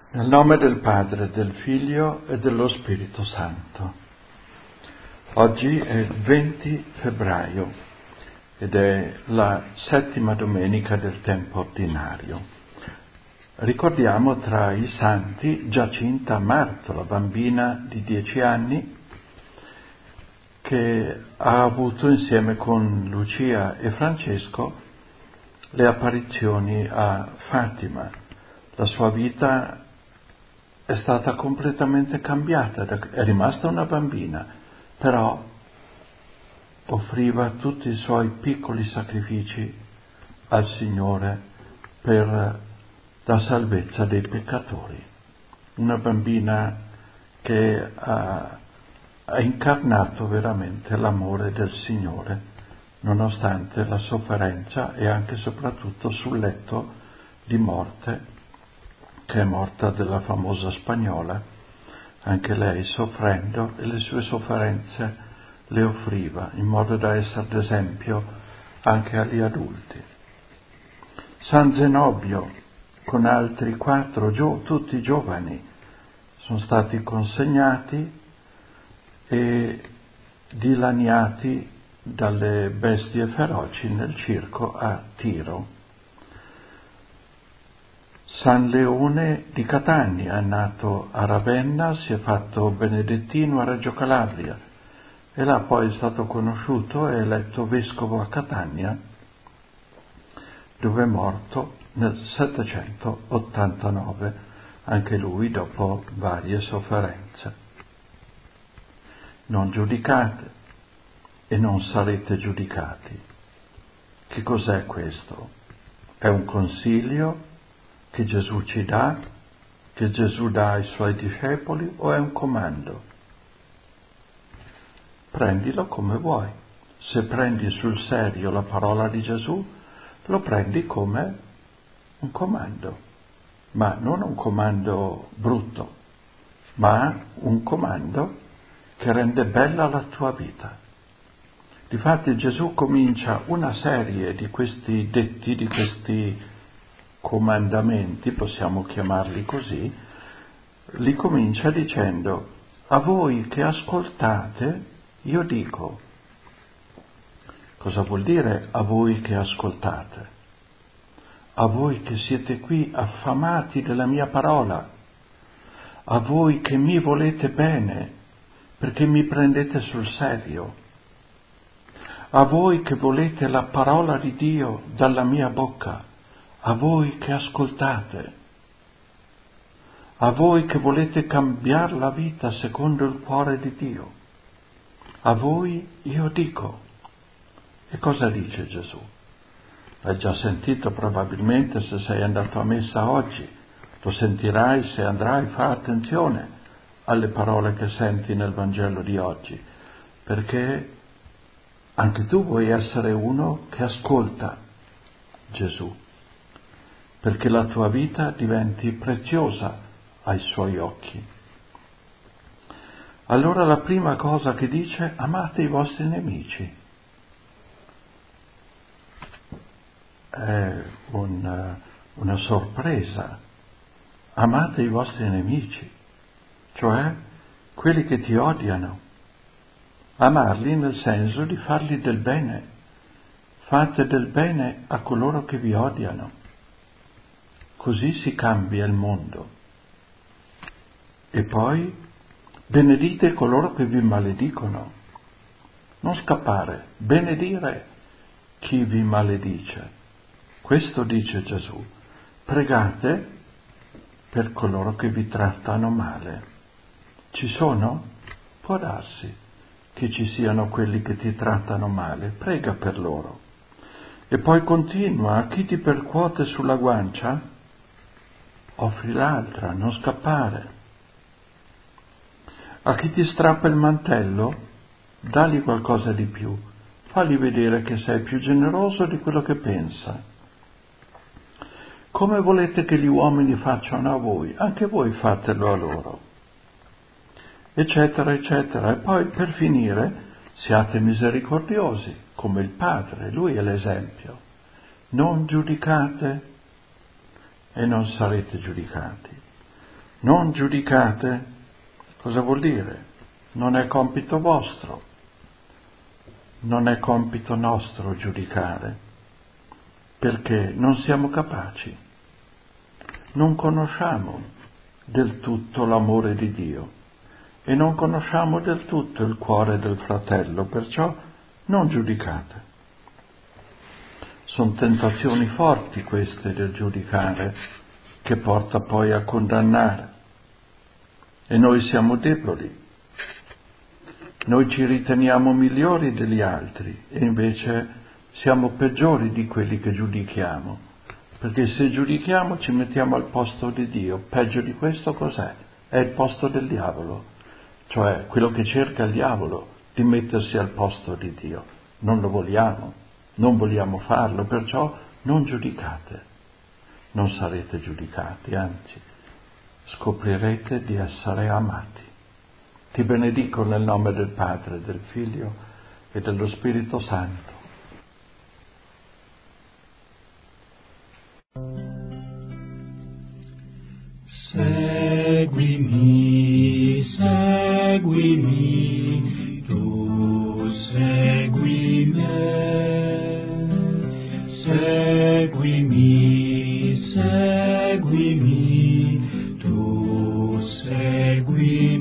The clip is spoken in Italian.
Nel nome del Padre, del Figlio e dello Spirito Santo. Oggi è il 20 febbraio ed è la settima domenica del tempo ordinario. Ricordiamo tra i santi Giacinta Marto, la bambina di 10 anni che ha avuto insieme con Lucia e Francesco le apparizioni a Fatima. La sua vita è stata completamente cambiata, è rimasta una bambina, però offriva tutti i suoi piccoli sacrifici al Signore per la salvezza dei peccatori. Una bambina che ha incarnato veramente l'amore del Signore, nonostante la sofferenza e anche e soprattutto sul letto di morte, che è morta della famosa spagnola, anche lei soffrendo, e le sue sofferenze le offriva in modo da essere d'esempio anche agli adulti. San Zenobio con altri 4 tutti giovani sono stati consegnati e dilaniati dalle bestie feroci nel circo a Tiro. San Leone di Catania è nato a Ravenna, si è fatto benedettino a Reggio Calabria e là poi è stato conosciuto e eletto vescovo a Catania, dove è morto nel 789, anche lui dopo varie sofferenze. Non giudicate e non sarete giudicati. Che cos'è questo? È un consiglio che Gesù ci dà, che Gesù dà ai suoi discepoli, o è un comando? Prendilo come vuoi. Se prendi sul serio la parola di Gesù, lo prendi come un comando, ma non un comando brutto, ma un comando che rende bella la tua vita. Difatti Gesù comincia una serie di questi detti, di questi comandamenti, possiamo chiamarli così, li comincia dicendo: a voi che ascoltate, io dico. Cosa vuol dire a voi che ascoltate? A voi che siete qui affamati della mia parola, a voi che mi volete bene, perché mi prendete sul serio, a voi che volete la parola di Dio dalla mia bocca, a voi che ascoltate, a voi che volete cambiare la vita secondo il cuore di Dio, a voi io dico. E cosa dice Gesù? L'hai già sentito probabilmente se sei andato a messa oggi, lo sentirai se andrai, fa attenzione alle parole che senti nel Vangelo di oggi, perché anche tu vuoi essere uno che ascolta Gesù, perché la tua vita diventi preziosa ai suoi occhi. Allora la prima cosa che dice: amate i vostri nemici. È una sorpresa. Amate i vostri nemici, cioè quelli che ti odiano. Amarli nel senso di fargli del bene. Fate del bene a coloro che vi odiano. Così si cambia il mondo. E poi benedite coloro che vi maledicono. Non scappare, benedire chi vi maledice. Questo dice Gesù. Pregate per coloro che vi trattano male. Ci sono? Può darsi che ci siano quelli che ti trattano male. Prega per loro. E poi continua: a chi ti percuote sulla guancia, offri l'altra, non scappare. A chi ti strappa il mantello, dagli qualcosa di più. Fagli vedere che sei più generoso di quello che pensa. Come volete che gli uomini facciano a voi, anche voi fatelo a loro. Eccetera, eccetera. E poi per finire, siate misericordiosi, come il Padre, Lui è l'esempio. Non giudicate e non sarete giudicati. Non giudicate. Cosa vuol dire? Non è compito vostro, non è compito nostro giudicare, perché non siamo capaci, non conosciamo del tutto l'amore di Dio e non conosciamo del tutto il cuore del fratello, perciò non giudicate. Sono tentazioni forti queste del giudicare, che porta poi a condannare. E noi siamo deboli. Noi ci riteniamo migliori degli altri e invece siamo peggiori di quelli che giudichiamo. Perché se giudichiamo ci mettiamo al posto di Dio. Peggio di questo cos'è? È il posto del diavolo. Cioè quello che cerca il diavolo di mettersi al posto di Dio. Non lo vogliamo, non vogliamo farlo, perciò non giudicate. Non sarete giudicati, anzi, scoprirete di essere amati. Ti benedico nel nome del Padre, del Figlio e dello Spirito Santo. Seguimi, seguimi, tu segui me. Seguimi, seguimi, tu segui